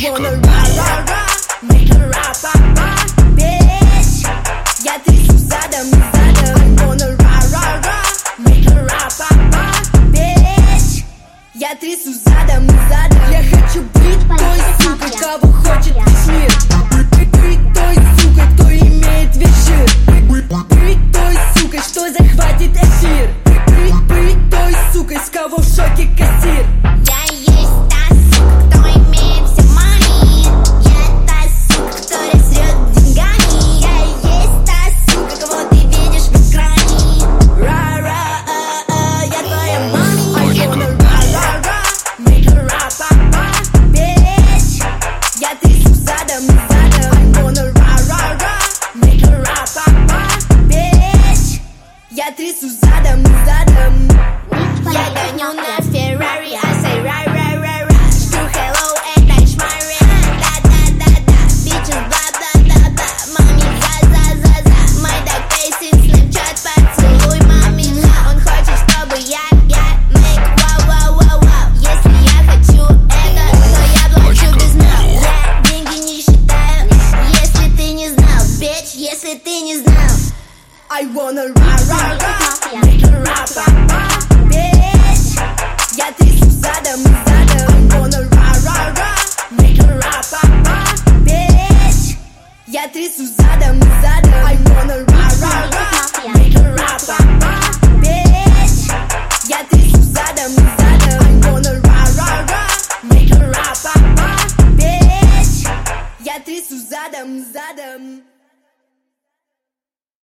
wanna ra-ra-ra, make her ra-pa-pa, bitch. Я трясу задом и задом. I wanna ra-ra-ra, make her ra-pa-pa, bitch. Я трясу задом и задом. Я хочу быть той сукой, кого хочет весь мир. Быть той сукой, кто имеет весь жир. Быть той сукой, что захватит эфир. Быть той сукой, с кого в шоке кассир. Я есть та сука, кто имеет все money. Я та сука, которая срет деньгами. Я есть та сука, кого ты видишь в экране. Ра-ра-а-а, я твоя мама. I wanna ra-ra-ra, make her ra-pa-pa, bitch. Я трясу задом и задом. I wanna ra-ra-ra, make her ra-pa-pa, bitch. Я трясу задом и задом. Я гоню на Феррари, I say ра-ра-ра-ра. Жду hello, это шмари. Да-да-да-да, bitches, бла-бла-бла-бла. Мами, за-за-за-за. My dog facing Snapchat, поцелуй мами. Он хочет, чтобы я make вау-вау-вау-вау. Если я хочу это, то я плачу без ног. Я деньги не считаю, если ты не знал, bitch, если ты не знал. I wanna ra-ra-ra, make her ra-pa-pa, bitch. Я трясу задом и задом. I wanna ra-ra-ra, make her ra-pa-pa, bitch. Я трясу задом и задом. I wanna ra-ra-ra, make her ra-pa-pa, bitch. Я трясу задом и задом. I wanna ra-ra-ra, make her ra-pa-pa, bitch. Я трясу задом и задом.